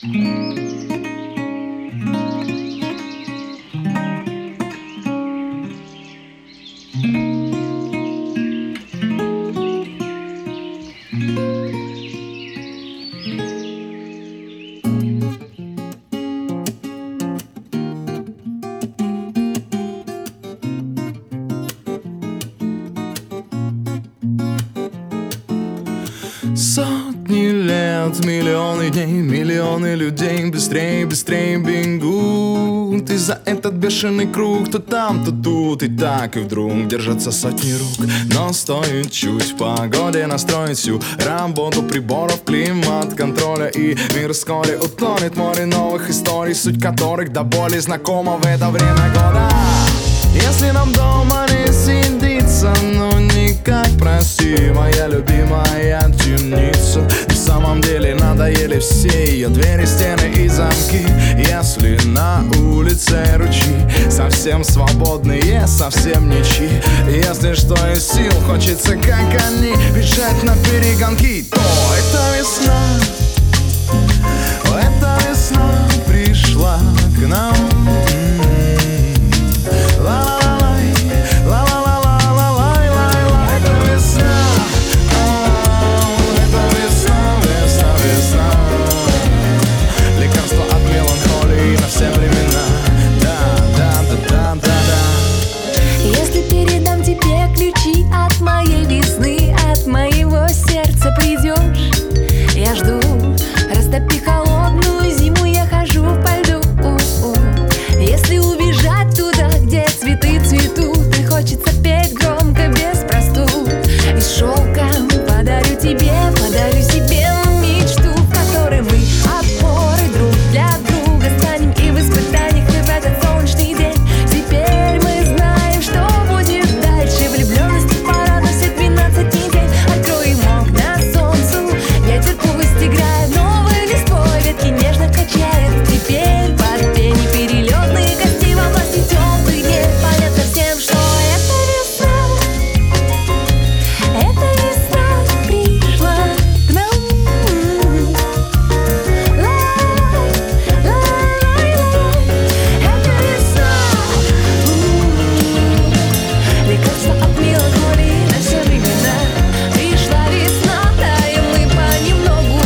Сотни лет, миллионы дней, миллионы людей быстрее, быстрее бегут. И за этот бешеный круг то там, то тут. И так и вдруг держатся сотни рук. Но стоит чуть погоде настроить всю работу приборов, климат, контроля, и мир вскоре утонет в море новых историй, суть которых до боли знакома в это время года. Если нам дома не сидится, ну никак, прости, моя любимая темница. На самом деле надоели все ее двери, стены и замки. Если на улице ручьи совсем свободные, совсем ничьи, если что из сил хочется, как они, бежать на перегонки, то это весна. Эта весна пришла к нам. Если передам тебе ключи от моей весны, от моего сердца придешь, я жду. Растопи холодную зиму, я хожу по льду. Если убежать туда, где цветы цветут, и хочется петь громко, без простуд, и с шелком подарю себе мечту, в которой мы опорой друг для друга станем, и в испытаниях мы в этот солнечный день. Теперь мы знаем, что будет дальше. Влюбленности пора носит 12 недель. Откроем окна солнцу, ветер пусть играет новой листвой, ветки нежно качает. Теперь под пение перелетные гости во власти теплых дней. Понятно всем, что это весна. Это весна пришла к нам. Это весна. Лекарство от меланхолии на все времена. Пришла весна, таем мы понемногу.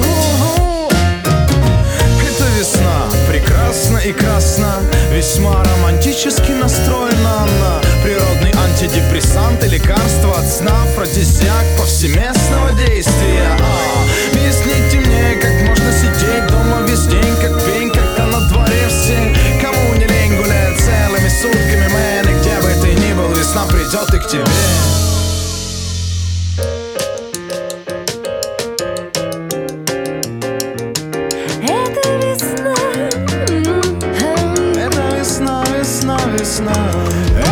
Это весна, прекрасна и красна, весьма романтически настроена она. Природный антидепрессант и лекарство от сна, афродизиак повсеместного действия. Объясните мне, как можно сидеть дома весь день, как пень, когда на дворе все, кому не лень, гуляют целыми сутками. Мэн, и где бы ты ни был, весна придет и к тебе. Это весна. Это весна, весна, весна.